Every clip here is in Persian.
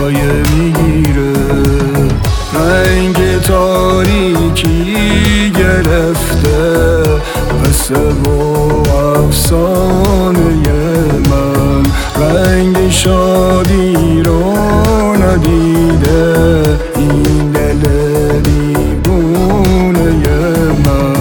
سایه میگیره. رنگ تاریکی گرفته قصه و افسانه من. رنگ شادی رو ندیده این دل دیوونه من.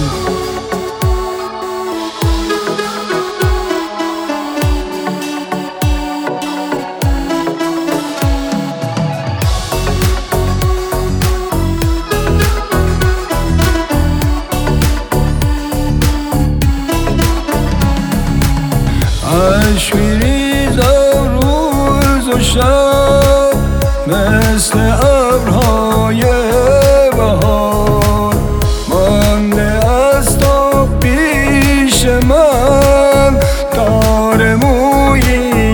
عشق میریزم روز و شب مثل ابرهای بهار. مانده از تو پیش من تار مویی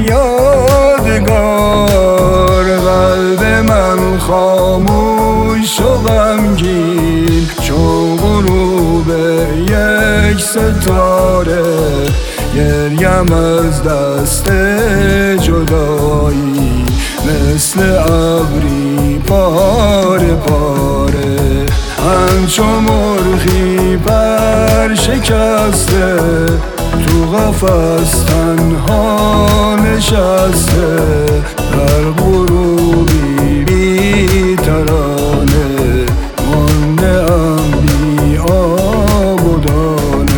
یادگار. قلب من خاموش و غمگین چون غروب یک ستاره. گریم از دست جدایی مثل ابری پاره پاره. همچو مرغی پر شکسته تو قفس تنها نشسته. در غروبی بی ترانه مانده ام بی آب و دانه.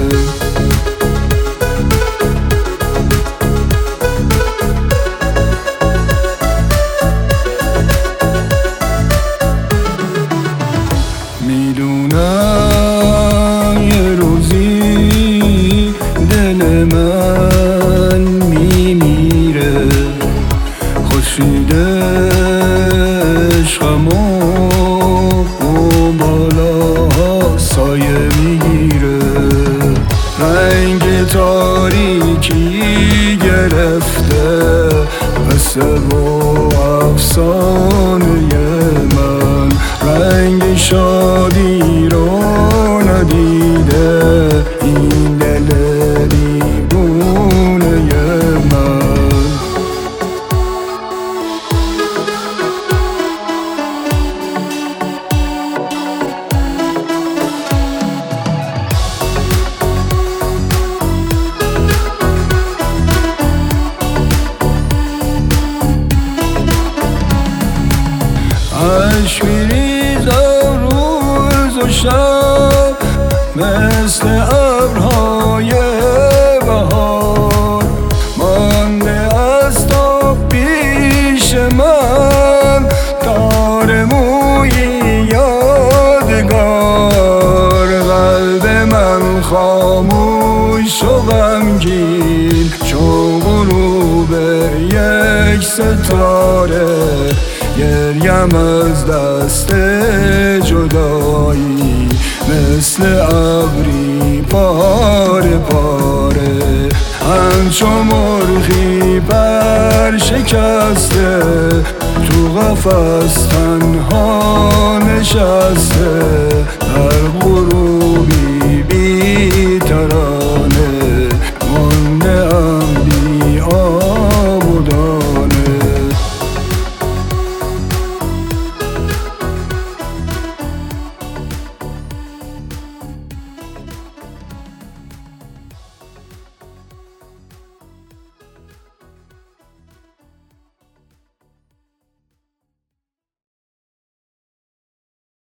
میدونم یه روزی دل من میمیره. خورشید عشقمو اون بالاها سایه میگیره. رنگ تاریکی گرفته قصه و افسانه من. رنگ شادی رو ندیده این دل دیوونه من. عشق میریزم روز و شب مثل ابرهای بهار. مانده از تو پیش من تار مویی یادگار. قلب من خاموش و غمگین چون غروب یک ستاره. گریم از دست جدایی مثل ابری پاره پاره. همچو مرغی پر شکسته تو قفس تنها نشسته. در